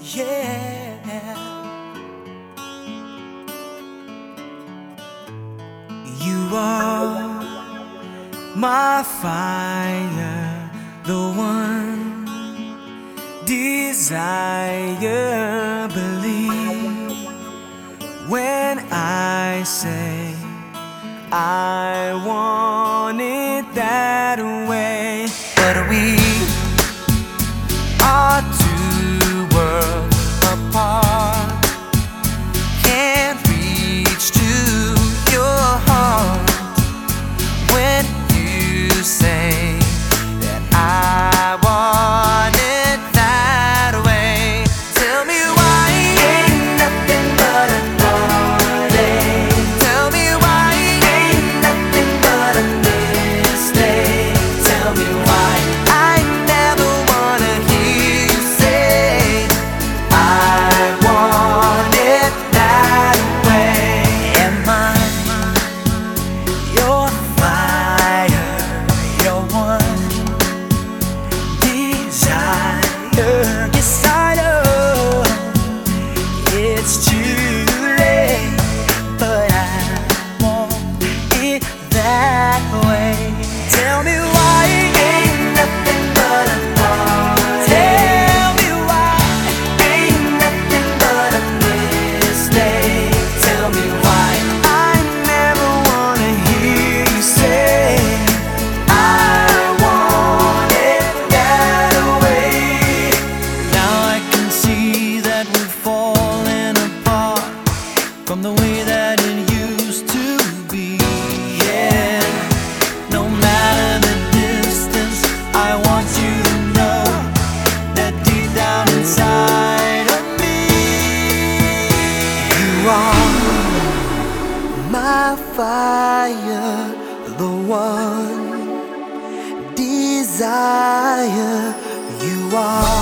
Yeah, you are my fire, the one desire. Believe when I say I want it that way. But we are two worlds apart, can't reach to your heart when you say that I want it that way. Tell me why ain't nothing but a heartache. Tell me why ain't nothing but a mistake. Tell me why I never wanna hear you say I want it that way. Am I your fire, your one desire? Yes, I know it's too late, but I want it that way. Tell me why ain't nothing but a heartache. Tell me why ain't nothing but a mistake. Tell me why I never wanna hear you say I want it that way. Now I can see that we're falling apart from the way that it used to be. Yeah, no matter the distance, I want you to know that deep down inside of me, you are my fire, the one desire. You are